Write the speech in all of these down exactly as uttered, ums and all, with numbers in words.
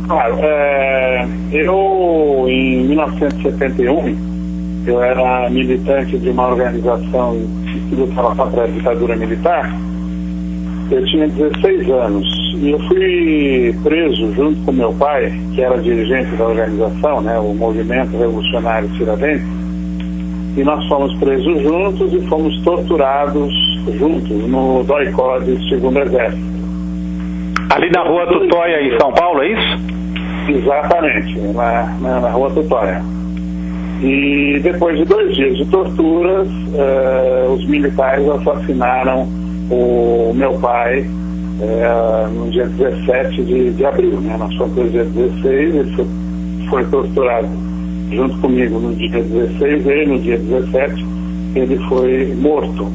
Claro, é, eu em mil novecentos e setenta e um eu era militante de uma organização que lutava contra a ditadura militar. Eu tinha dezesseis anos e eu fui preso junto com meu pai, que era dirigente da organização, né, o Movimento Revolucionário Tiradentes, e nós fomos presos juntos e fomos torturados juntos no D O I C O D Segundo Exército. Ali na Rua Tutóia, em São Paulo, é isso? Exatamente, na, na, na Rua Tutóia. E depois de dois dias de torturas, eh, os militares assassinaram o meu pai eh, no dia dezessete de, de abril, né? Nós fomos no dia dezesseis, ele foi, foi torturado junto comigo no dia dezesseis, e no dia dezessete ele foi morto.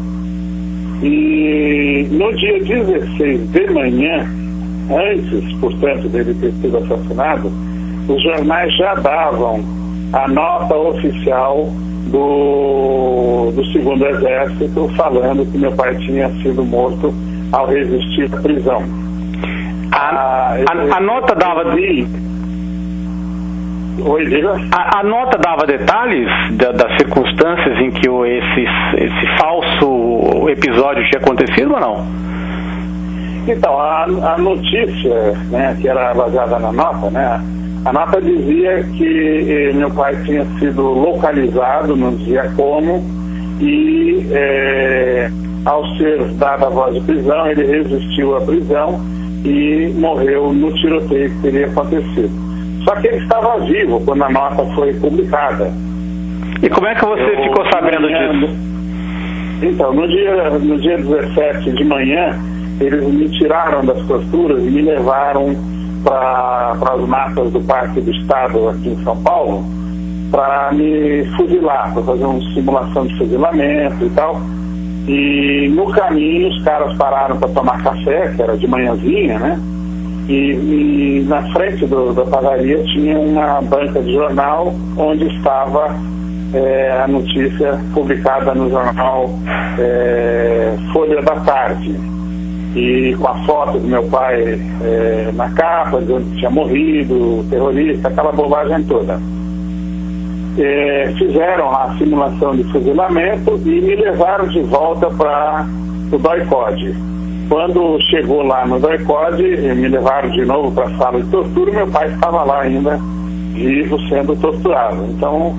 E no dia dezesseis de manhã, antes, portanto, dele ter sido assassinado, os jornais já davam a nota oficial do, do Segundo Exército falando que meu pai tinha sido morto ao resistir à prisão. A, a, a, a nota dava... Oi, diga. A, a nota dava detalhes da, das circunstâncias em que o, esse, esse falso episódio tinha acontecido ou não? Então, a, a notícia, né, que era baseada na nota, né, a nota dizia que eh, meu pai tinha sido localizado, não dizia como, e eh, ao ser dada a voz de prisão, ele resistiu à prisão e morreu no tiroteio que teria acontecido. Só que ele estava vivo quando a nota foi publicada. E como é que você Eu, ficou sabendo manhã, disso? Então, no dia, no dia dezessete de manhã, eles me tiraram das torturas e me levaram para as matas do Parque do Estado aqui em São Paulo para me fuzilar, para fazer uma simulação de fuzilamento e tal. E no caminho os caras pararam para tomar café, que era de manhãzinha, né? E, e na frente do, da padaria tinha uma banca de jornal onde estava é, a notícia publicada no jornal é, Folha da Tarde, e com a foto do meu pai é, na capa, dizendo que tinha morrido, terrorista, aquela bobagem toda. É, fizeram lá a simulação de fuzilamento e me levaram de volta para o D O I C O D. Quando chegou lá no D O I C O D, me levaram de novo para a sala de tortura e meu pai estava lá ainda, vivo, sendo torturado. Então,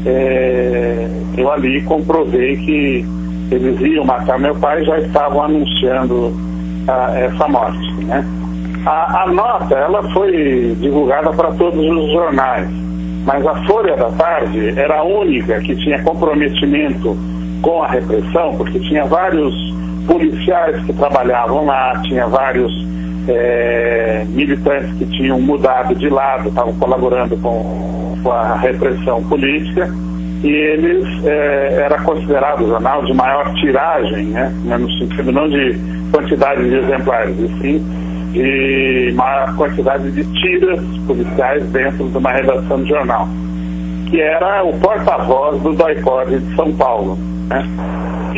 é, eu ali comprovei que eles iam matar meu pai e já estavam anunciando a, essa morte, né? A, a nota, ela foi divulgada para todos os jornais, mas a Folha da Tarde era a única que tinha comprometimento com a repressão, porque tinha vários policiais que trabalhavam lá, tinha vários é, militantes que tinham mudado de lado, estavam colaborando com, com a repressão política, e eles é, era considerado o jornal de maior tiragem, né, no sentido não de quantidade de exemplares, e sim de maior quantidade de tiras policiais dentro de uma redação de jornal, que era o porta-voz do D O I C O D de São Paulo, né? E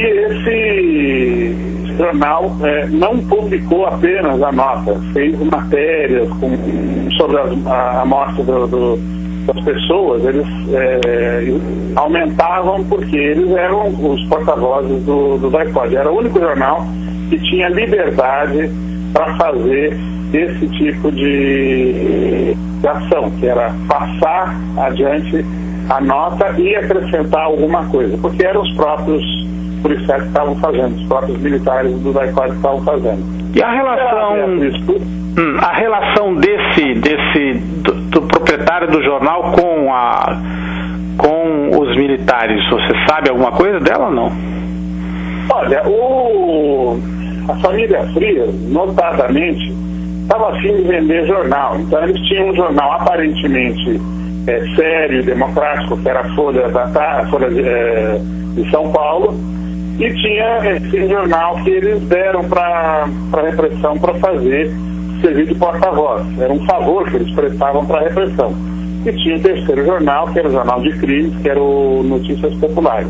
esse jornal é, não publicou apenas a nota, fez matérias com, sobre a, a morte do, do, das pessoas. Eles é, aumentavam porque eles eram os porta-vozes do, do D O I C O D. Era o único jornal que tinha liberdade para fazer esse tipo de, de ação, que era passar adiante a nota e acrescentar alguma coisa, porque eram os próprios policiais que estavam fazendo, os próprios militares do D O I C O D que estavam fazendo. E a relação, hum, a relação desse, desse do, do proprietário do jornal com, a, com os militares, você sabe alguma coisa dela ou não? Olha, o, a família Frias, notadamente, estava afim de vender jornal. Então eles tinham um jornal aparentemente é, sério e democrático, que era a Folha da Tarde, Folha de, é, de São Paulo, e tinha esse jornal que eles deram para a repressão para fazer servir de porta-voz. Era um favor que eles prestavam para a repressão. E tinha o terceiro jornal, que era o Jornal de Crimes, que era o Notícias Populares.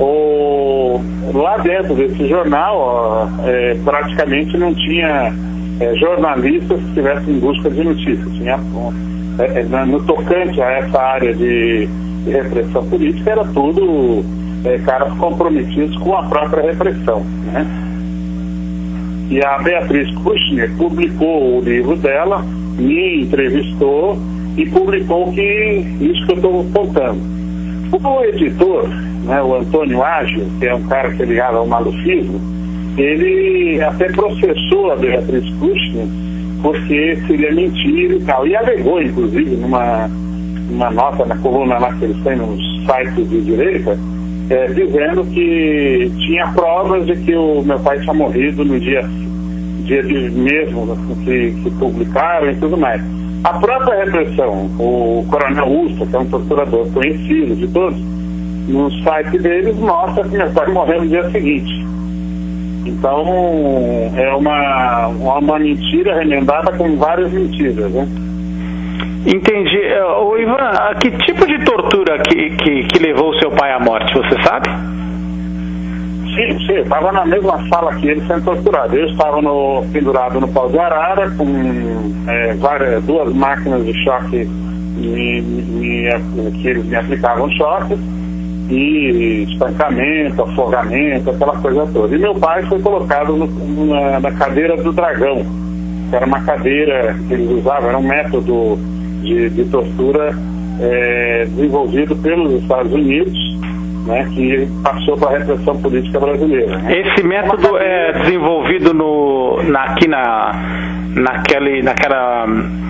O, lá dentro desse jornal, ó, é, praticamente não tinha é, jornalistas que estivessem em busca de notícias. Tinha, é, é, no tocante a essa área de, de repressão política, era tudo é, caras comprometidos com a própria repressão, né? E a Beatriz Kushner publicou o livro dela, me entrevistou e publicou que isso que eu estou contando. O editor, né, o Antônio Ágil, que é um cara que é ligado ao malufismo, ele até processou a Beatriz Kushner porque seria mentira e tal. E alegou, inclusive, numa, numa nota na coluna lá que eles têm nos sites de direita, é, dizendo que tinha provas de que o meu pai tinha morrido no dia, dia de mesmo que, que publicaram e tudo mais. A própria repressão, o Coronel Usta, que é um torturador conhecido de todos, no site deles mostra que meu pai morreu no dia seguinte. Então, é uma, uma mentira remendada com várias mentiras, né? Entendi. Ô, Ivan, que tipo de tortura que, que, que levou o seu pai à morte, você sabe? Sim, sim, eu estava na mesma sala que ele sendo torturado. Eu estava no, pendurado no pau de arara, com é, várias, duas máquinas de choque me, me, que eles me aplicavam choques, e espancamento, afogamento, aquela coisa toda. E meu pai foi colocado no, na, na cadeira do dragão, que era uma cadeira que eles usavam, era um método de, de tortura é, desenvolvido pelos Estados Unidos, né, que passou para a repressão política brasileira. Né? Esse método é desenvolvido no, na, aqui na, naquele, naquela...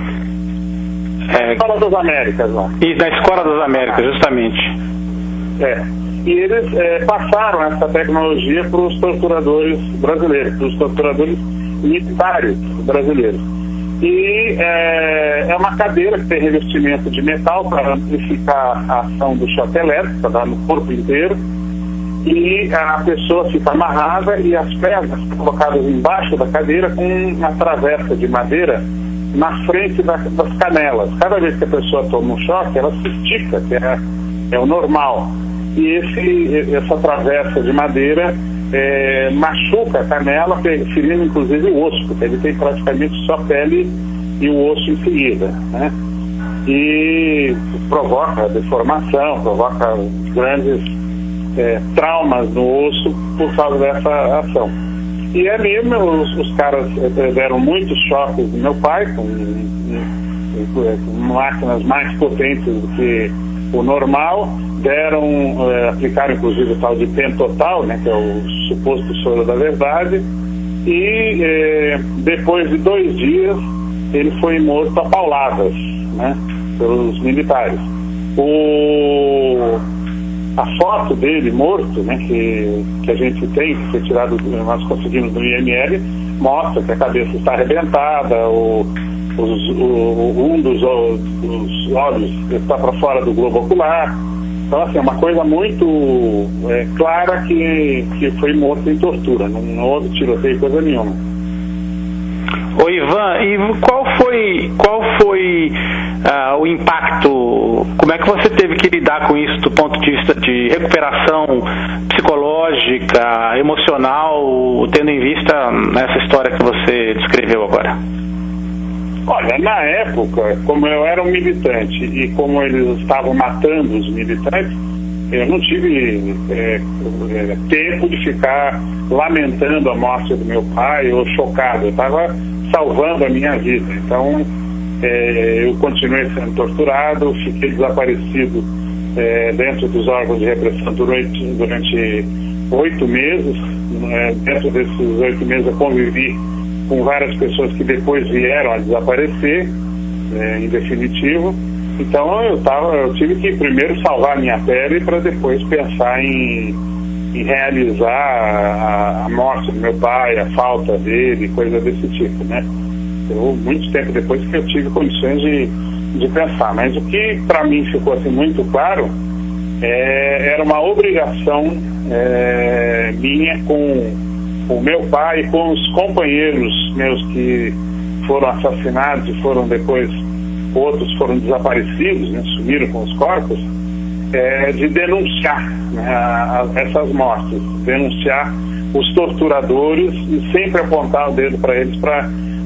É, Escola das Américas, lá. E na Escola das Américas, justamente. É. E eles é, passaram essa tecnologia para os torturadores brasileiros, para os torturadores militares brasileiros. E é, é uma cadeira que tem revestimento de metal para amplificar a ação do choque elétrico, para dar no corpo inteiro. E a pessoa fica amarrada e as pernas colocadas embaixo da cadeira com uma travessa de madeira na frente da, das canelas. Cada vez que a pessoa toma um choque, ela se estica, que é, é o normal. E esse, essa travessa de madeira é, machuca a canela, ferindo inclusive o osso, porque ele tem praticamente só pele e o osso em seguida, né? E provoca deformação, provoca grandes é, traumas no osso por causa dessa ação. E ali os, os caras deram muitos choques no meu pai, com, com, com máquinas mais potentes do que o normal, deram, é, aplicaram inclusive o tal de pentotal, né, que é o suposto soro da verdade, e é, depois de dois dias ele foi morto a pauladas, né, pelos militares. O, a foto dele morto, né, que, que a gente tem, que foi tirado, nós conseguimos no I M L, mostra que a cabeça está arrebentada, o, os, o, um dos, dos olhos está para fora do globo ocular. Então, assim, é uma coisa muito é, clara que, que foi morto em tortura, não, não houve tiroteio, coisa nenhuma. Ô Ivan, e qual foi, qual foi uh, o impacto, como é que você teve que lidar com isso do ponto de vista de recuperação psicológica, emocional, tendo em vista essa história que você descreveu agora? Olha, na época, como eu era um militante e como eles estavam matando os militantes, eu não tive é, é, tempo de ficar lamentando a morte do meu pai ou chocado. Eu estava salvando a minha vida. Então, é, eu continuei sendo torturado, fiquei desaparecido é, dentro dos órgãos de repressão durante, durante oito meses. É, dentro desses oito meses eu convivi com várias pessoas que depois vieram a desaparecer, é, em definitivo. Então eu, tava, eu tive que primeiro salvar a minha pele para depois pensar em, em realizar a, a morte do meu pai, a falta dele, coisa desse tipo, né? Eu, muito tempo depois que eu tive condições de, de pensar. Mas o que para mim ficou assim, muito claro é, era uma obrigação é, minha com o meu pai e com os companheiros meus que foram assassinados e foram depois, outros foram desaparecidos, né, sumiram com os corpos, é, de denunciar, né, a, a, essas mortes, denunciar os torturadores e sempre apontar o dedo para eles para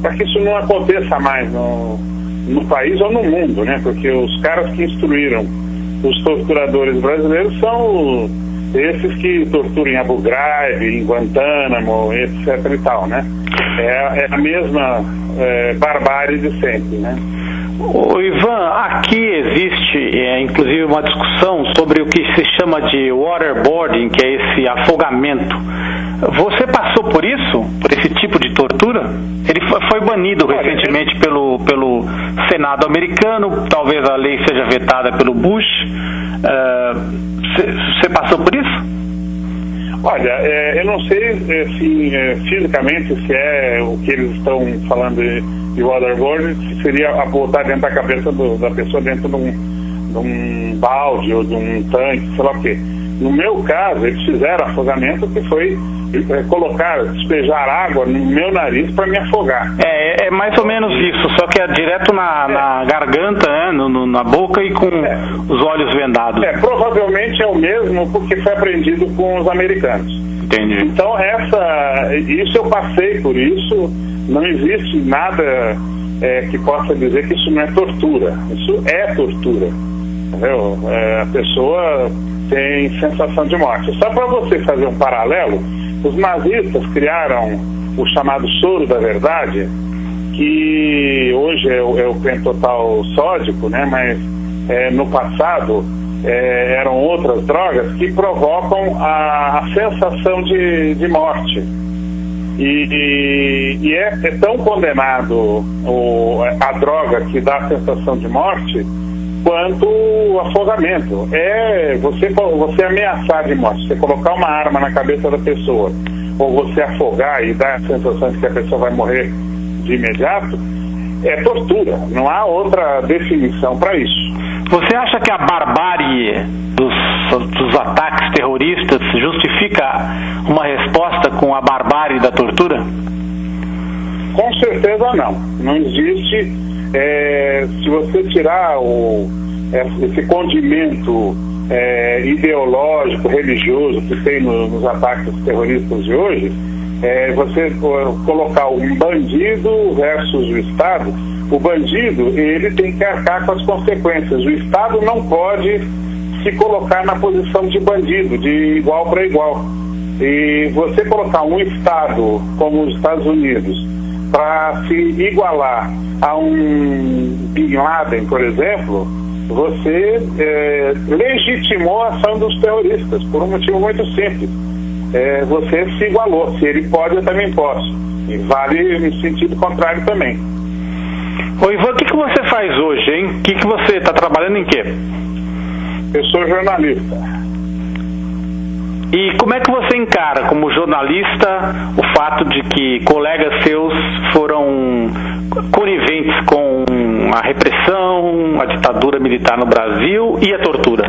para que isso não aconteça mais no, no país ou no mundo, né? Porque os caras que instruíram os torturadores brasileiros são esses que torturam em Abu Ghraib, em Guantánamo, etc e tal, né? É, é a mesma é, barbárie de sempre, né? Ô, Ivan, aqui existe é, inclusive uma discussão sobre o que se chama de waterboarding, que é esse afogamento. Você passou por isso? Por esse tipo de tortura? Ele foi banido recentemente pelo, pelo Senado americano, talvez a lei seja vetada pelo Bush. Você uh, passou por isso? Olha, é, eu não sei assim, é, fisicamente se é o que eles estão falando de, de waterboarding, se seria a botar dentro da cabeça do, da pessoa dentro de um, de um balde ou de um tanque, sei lá o quê. No meu caso, eles fizeram afogamento que foi é, colocar, despejar água no meu nariz para me afogar. É, é mais ou menos isso, só que é direto na, é. na garganta, né, no, no, na boca e com é. os olhos vendados. É, provavelmente é o mesmo porque foi aprendido com os americanos. Entendi. Então, essa, isso eu passei por isso, não existe nada é, que possa dizer que isso não é tortura. Isso é tortura, entendeu? É, a pessoa tem sensação de morte. Só para você fazer um paralelo, os nazistas criaram o chamado soro da verdade, que hoje é o, é o pentotal sódico, né? Mas é, no passado é, eram outras drogas que provocam a, a sensação de, de morte. E, e, e é, é tão condenado o, a droga que dá a sensação de morte quanto o afogamento. É você, você ameaçar de morte, você colocar uma arma na cabeça da pessoa, ou você afogar e dar a sensação de que a pessoa vai morrer de imediato, é tortura. Não há outra definição para isso. Você acha que a barbárie dos, dos ataques terroristas justifica uma resposta com a barbárie da tortura? Com certeza não. Não existe... É, se você tirar o, esse condimento é, ideológico, religioso que tem no, nos ataques terroristas de hoje, é, você colocar um bandido versus o Estado, o bandido ele tem que arcar com as consequências. O Estado não pode se colocar na posição de bandido, de igual para igual. E você colocar um Estado como os Estados Unidos para se igualar a um Bin Laden, por exemplo, você é, legitimou a ação dos terroristas, por um motivo muito simples. É, você se igualou. Se ele pode, eu também posso. E vale no sentido contrário também. Ô Ivan, o que, que você faz hoje, hein? O que, que você está trabalhando em quê? Eu sou jornalista. E como é que você encara, como jornalista, o fato de que colegas seus foram coniventes com a repressão, a ditadura militar no Brasil e a tortura?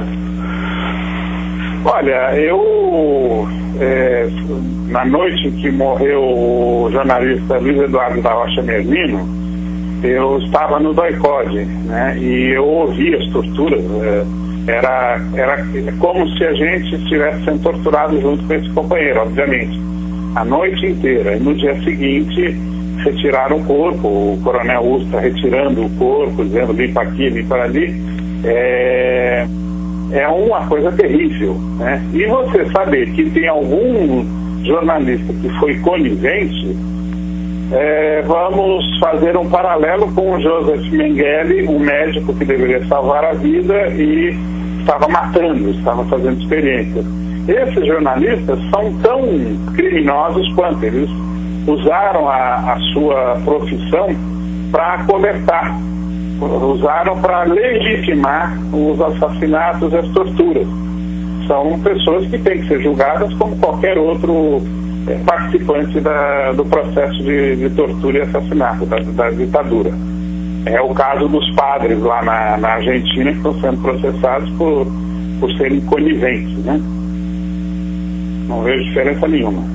Olha, eu, é, na noite em que morreu o jornalista Luiz Eduardo da Rocha Merlino, eu estava no doicode, né, e eu ouvi as torturas. É, Era, era como se a gente estivesse sendo torturado junto com esse companheiro, obviamente, a noite inteira. E no dia seguinte, retiraram o corpo, o coronel Ustra retirando o corpo, dizendo limpa aqui, limpa ali. É, é uma coisa terrível, né? E você saber que tem algum jornalista que foi conivente, é, vamos fazer um paralelo com o Joseph Mengele, um médico que deveria salvar a vida e estava matando, estava fazendo experiências. Esses jornalistas são tão criminosos quanto. Eles usaram a, a sua profissão para cobertar, usaram para legitimar os assassinatos e as torturas. São pessoas que têm que ser julgadas como qualquer outro é, participante da, do processo de, de tortura e assassinato, da, da ditadura. É o caso dos padres lá na, na Argentina que estão sendo processados por, por serem coniventes, né? Não vejo diferença nenhuma.